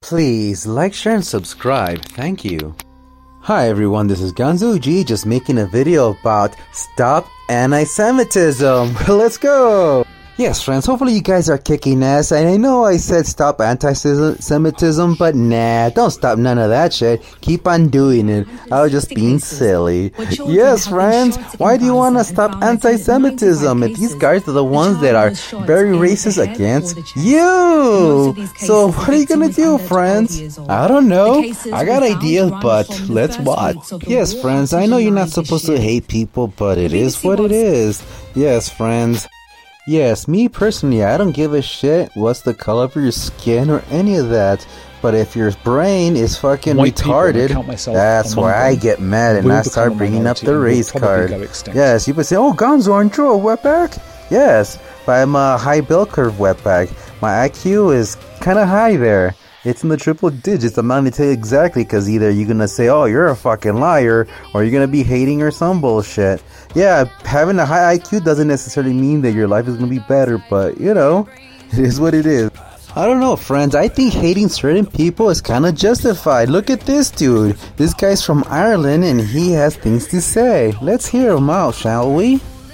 Please like, share, and subscribe. Thank you. Hi everyone, this is Ganzo-G, just making a video about Stop Anti-Semitism. Let's go! Yes, friends, hopefully you guys are kicking ass. And I know I said stop anti-Semitism, but nah, don't stop none of that shit. Keep on doing it. I was just being silly. Yes, friends, why do you want to stop anti-Semitism? If these guys are the ones that are very racist against you. So what are you gonna do, friends? I don't know. I got ideas, but let's watch. Yes, friends, I know you're not supposed to hate people, but it is what it is. Yes, friends. Yes, me personally, I don't give a shit what's the color of your skin or any of that. But if your brain is fucking retarded, that's why I get mad and I start bringing up the race card. Yes, you would say, oh, Gonzo, aren't you a wetback? Yes, but I'm a high bell curve wetback. My IQ is kind of high there. It's in the triple digits. I'm not going to tell you exactly because either you're going to say, oh, you're a fucking liar, or you're going to be hating or some bullshit. Yeah, having a high IQ doesn't necessarily mean that your life is going to be better, but, you know, it is what it is. I don't know, friends. I think hating certain people is kind of justified. Look at this dude. This guy's from Ireland, and he has things to say. Let's hear him out, shall we?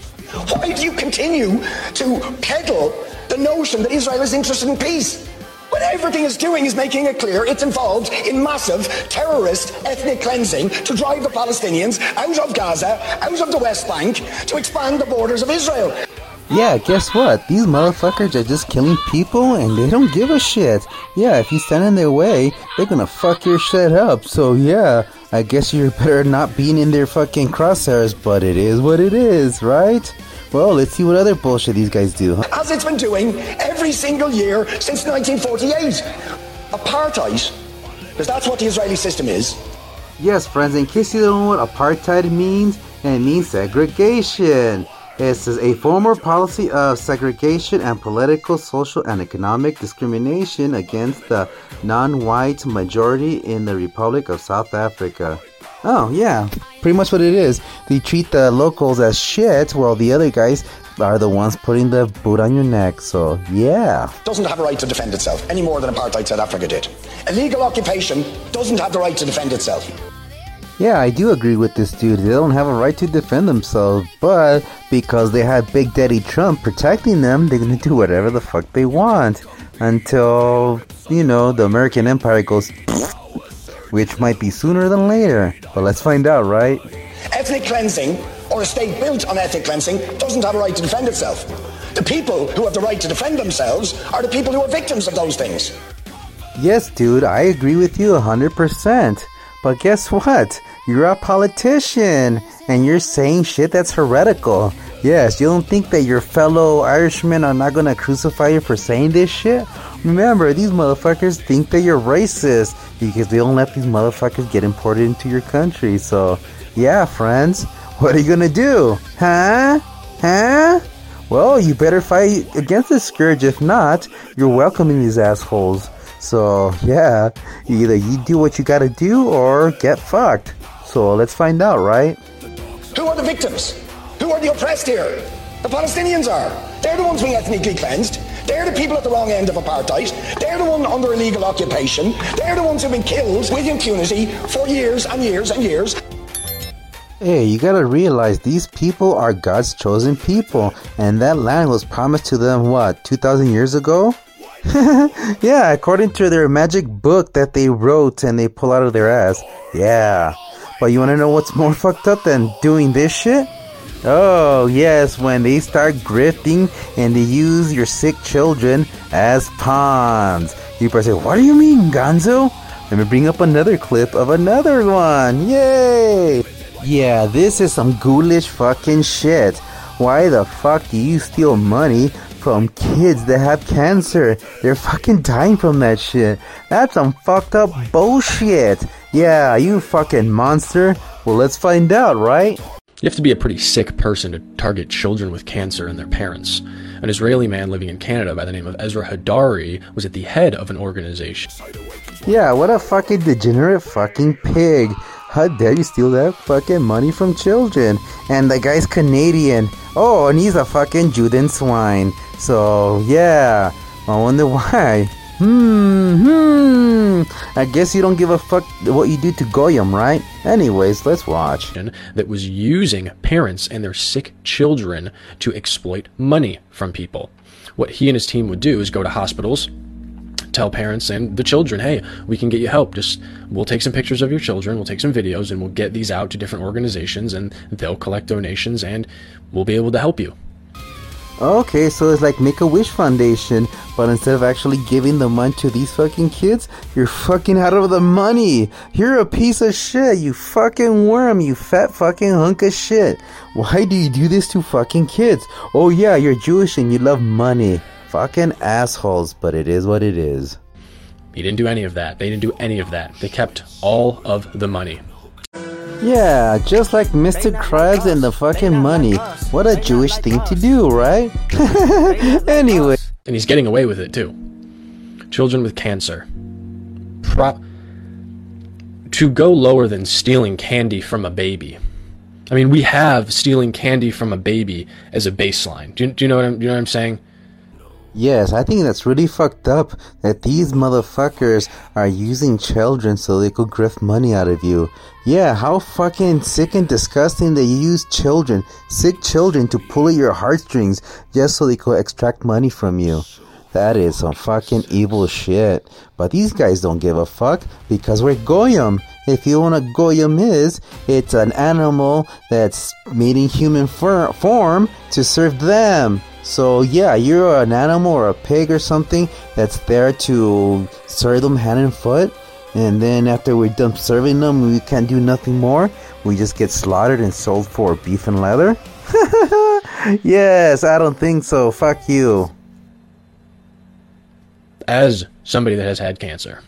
Why do you continue to peddle the notion that Israel is interested in peace? When everything it's doing is making it clear it's involved in massive terrorist ethnic cleansing to drive the Palestinians out of Gaza, out of the West Bank, to expand the borders of Israel. Yeah, guess what? These motherfuckers are just killing people and they don't give a shit. Yeah, if you stand in their way, they're gonna fuck your shit up. So yeah, I guess you're better not being in their fucking crosshairs, but it is what it is, right? Well, let's see what other bullshit these guys do. As it's been doing every single year since 1948. Apartheid, because that's what the Israeli system is. Yes, friends, in case you don't know what apartheid means, it means segregation. It's a former policy of segregation and political, social, and economic discrimination against the non-white majority in the Republic of South Africa. Oh, yeah, pretty much what it is. They treat the locals as shit, while the other guys are the ones putting the boot on your neck, so yeah. Doesn't have a right to defend itself, any more than apartheid South Africa did. Illegal occupation doesn't have the right to defend itself. Yeah, I do agree with this dude. They don't have a right to defend themselves, but because they have Big Daddy Trump protecting them, they're gonna do whatever the fuck they want. Until, you know, the American empire goes which might be sooner than later. But let's find out, right? Ethnic cleansing, or a state built on ethnic cleansing, doesn't have a right to defend itself. The people who have the right to defend themselves are the people who are victims of those things. Yes, dude, I agree with you 100%. But guess what? You're a politician, and you're saying shit that's heretical. Yes, you don't think that your fellow Irishmen are not gonna crucify you for saying this shit? Remember, these motherfuckers think that you're racist because they don't let these motherfuckers get imported into your country. So, yeah, friends, what are you gonna do? Huh? Well, you better fight against this scourge. If not, you're welcoming these assholes. So, yeah, either you do what you gotta do or get fucked. So, let's find out, right? Who are the victims? Who are the oppressed here? The Palestinians are. They're the ones being ethnically cleansed. They're the people at the wrong end of apartheid. They're the one under illegal occupation. They're the ones who've been killed with impunity for years and years and years. Hey, you gotta realize these people are God's chosen people, and that land was promised to them, what, 2,000 years ago? Yeah, according to their magic book that they wrote and they pull out of their ass. Yeah. But you wanna know what's more fucked up than doing this shit? Oh, yes, when they start grifting and they use your sick children as pawns. You probably say, what do you mean, Gonzo? Let me bring up another clip of another one. Yay! Yeah, this is some ghoulish fucking shit. Why the fuck do you steal money from kids that have cancer? They're fucking dying from that shit. That's some fucked up bullshit. Yeah, you fucking monster. Well, let's find out, right? You have to be a pretty sick person to target children with cancer and their parents. An Israeli man living in Canada by the name of Ezra Hadari was at the head of an organization. Yeah, what a fucking degenerate fucking pig. How dare you steal that fucking money from children? And the guy's Canadian. Oh, and he's a fucking Judean swine. So, yeah, I wonder why. I guess you don't give a fuck what you do to Goyim, right? Anyways, let's watch. That was using parents and their sick children to exploit money from people. What he and his team would do is go to hospitals, tell parents and the children, hey, we can get you help. We'll take some pictures of your children, we'll take some videos, and we'll get these out to different organizations, and they'll collect donations, and we'll be able to help you. Okay, so it's like Make-A-Wish Foundation, but instead of actually giving the money to these fucking kids, you're fucking out of the money. You're a piece of shit, you fucking worm, you fat fucking hunk of shit. Why do you do this to fucking kids? Oh yeah, you're Jewish and you love money. Fucking assholes, but it is what it is. He didn't do any of that. They didn't do any of that. They kept all of the money. Yeah, just like Mr. Krabs and the fucking money. What a Jewish thing to do, right? Anyway. And he's getting away with it, too. Children with cancer. To go lower than stealing candy from a baby. I mean, we have stealing candy from a baby as a baseline. Do you know what I'm saying? Yes, I think that's really fucked up that these motherfuckers are using children so they could grift money out of you. Yeah, how fucking sick and disgusting that you use children, sick children, to pull at your heartstrings just so they could extract money from you. That is some fucking evil shit. But these guys don't give a fuck because we're Goyim. If you know what a Goyim is, it's an animal that's made in human form to serve them. So yeah, you're an animal or a pig or something that's there to serve them hand and foot, and then after we're done serving them, we can't do nothing more. We just get slaughtered and sold for beef and leather? Yes, I don't think so. Fuck you. As somebody that has had cancer,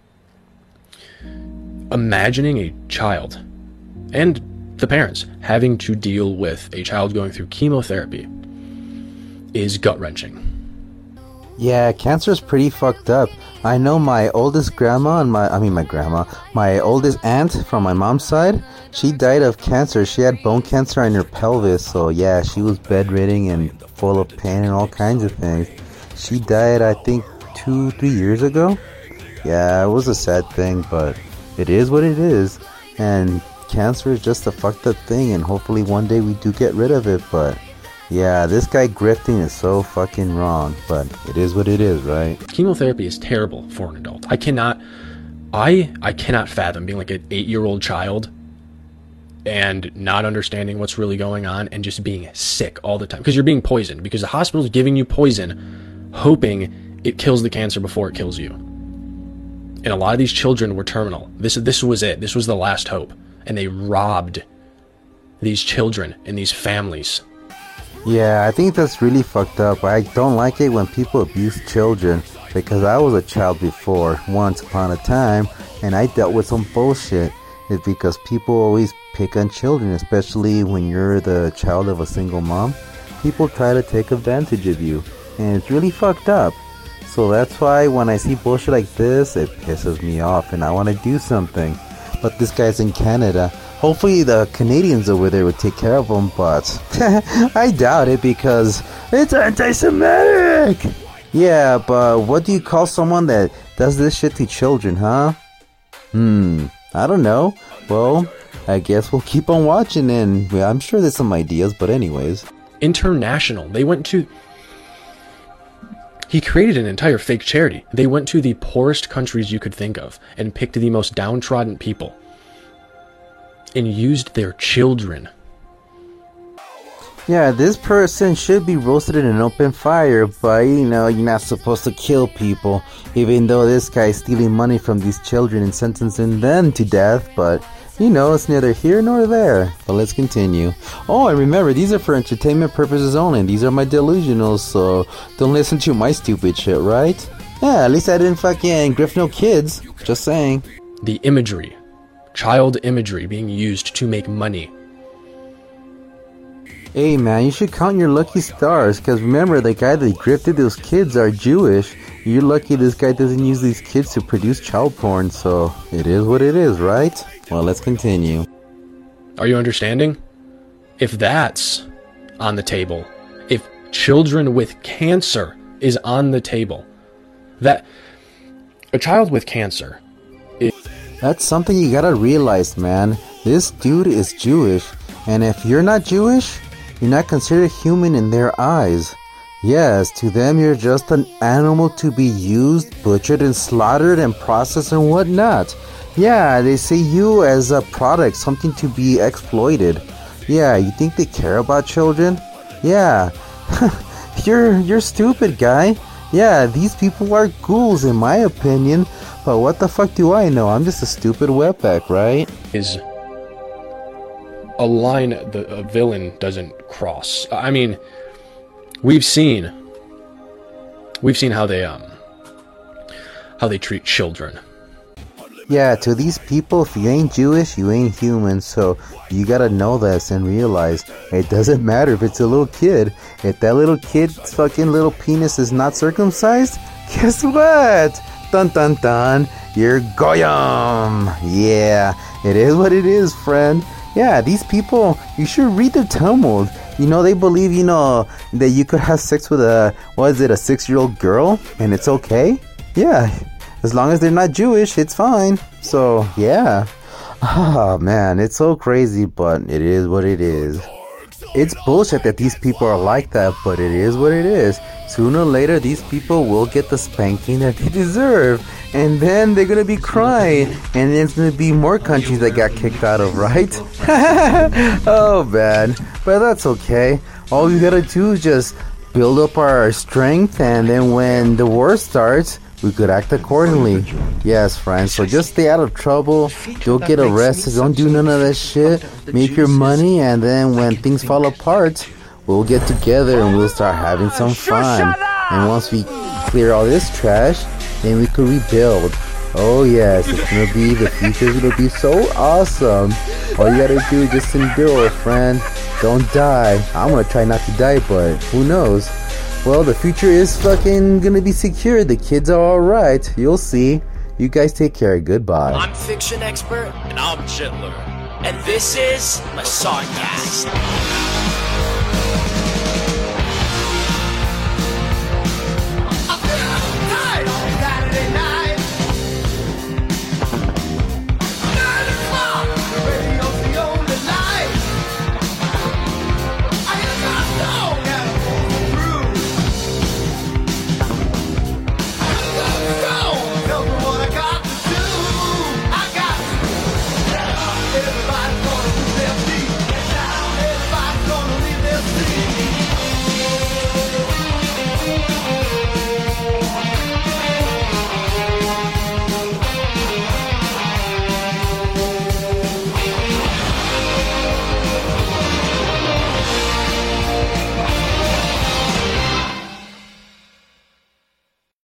imagining a child and the parents having to deal with a child going through chemotherapy is gut-wrenching. Yeah, cancer is pretty fucked up. I know my oldest grandma and my oldest aunt from my mom's side, she died of cancer. She had bone cancer in her pelvis, so yeah, she was bedridden and full of pain and all kinds of things. She died, I think, 2-3 years ago. Yeah, it was a sad thing, but it is what it is. And cancer is just a fucked up thing, and hopefully one day we do get rid of it, but yeah, this guy grifting is so fucking wrong, but it is what it is, right? Chemotherapy is terrible for an adult. I cannot fathom being like an 8-year-old child and not understanding what's really going on and just being sick all the time because you're being poisoned, because the hospital's giving you poison hoping it kills the cancer before it kills you. And a lot of these children were terminal. This was it. This was the last hope. And they robbed these children and these families. Yeah, I think that's really fucked up. I don't like it when people abuse children, because I was a child before, once upon a time, and I dealt with some bullshit. It's because people always pick on children, especially when you're the child of a single mom. People try to take advantage of you, and it's really fucked up. So that's why when I see bullshit like this, it pisses me off, and I want to do something. But this guy's in Canada. Hopefully the Canadians over there would take care of him, but I doubt it because it's anti-Semitic! Yeah, but what do you call someone that does this shit to children, huh? I don't know. Well, I guess we'll keep on watching, and I'm sure there's some ideas, but anyways. International. He created an entire fake charity. They went to the poorest countries you could think of and picked the most downtrodden people and used their children. Yeah, this person should be roasted in an open fire, but you're not supposed to kill people, even though this guy's stealing money from these children and sentencing them to death, but it's neither here nor there. But let's continue. Oh, and remember, these are for entertainment purposes only, and these are my delusionals, so don't listen to my stupid shit, right? Yeah, at least I didn't fucking grift no kids, just saying. The imagery, child imagery being used to make money. Hey man, you should count your lucky stars, because remember, the guy that grifted those kids are Jewish. You're lucky this guy doesn't use these kids to produce child porn, so it is what it is, right? Well, let's continue. Are you understanding? If that's on the table, if children with cancer is on the table, that a child with cancer That's something you gotta realize, man. This dude is Jewish, and if you're not Jewish, you're not considered human in their eyes. Yes, to them you're just an animal to be used, butchered and slaughtered and processed and whatnot. Yeah, they see you as a product, something to be exploited. Yeah, you think they care about children? Yeah. You're stupid, guy. Yeah, these people are ghouls in my opinion, but what the fuck do I know? I'm just a stupid wetback, right? Is a line that a villain doesn't cross. I mean, we've seen how they treat children. Yeah, to these people, if you ain't Jewish, you ain't human, so you gotta know this and realize it doesn't matter if it's a little kid. If that little kid's fucking little penis is not circumcised, guess what? Dun dun dun, you're goyim. Yeah, it is what it is, friend. Yeah, these people, you should read the Talmud. You know, they believe, that you could have sex with a 6-year-old girl, and it's okay? Yeah. As long as they're not Jewish, it's fine. So, yeah. Oh, man, it's so crazy, but it is what it is. It's bullshit that these people are like that, but it is what it is. Sooner or later, these people will get the spanking that they deserve. And then they're gonna be crying. And then it's gonna be more countries that got kicked out of, right? Oh, man. But that's okay. All we gotta do is just build up our strength, and then when the war starts, we could act accordingly. Yes, friends. So just stay out of trouble. Don't get arrested. Don't do none of that shit. Make your money, and then when things fall apart, we'll get together and we'll start having some fun. And once we clear all this trash, then we could rebuild. Oh yes, it's gonna be, the future's gonna be so awesome. All you gotta do is just endure, friend. Don't die. I'm gonna try not to die, but who knows? Well, the future is fucking gonna be secure. The kids are alright. You'll see. You guys take care. Goodbye. I'm fiction expert. And I'm Chitler. And this is Masarcast.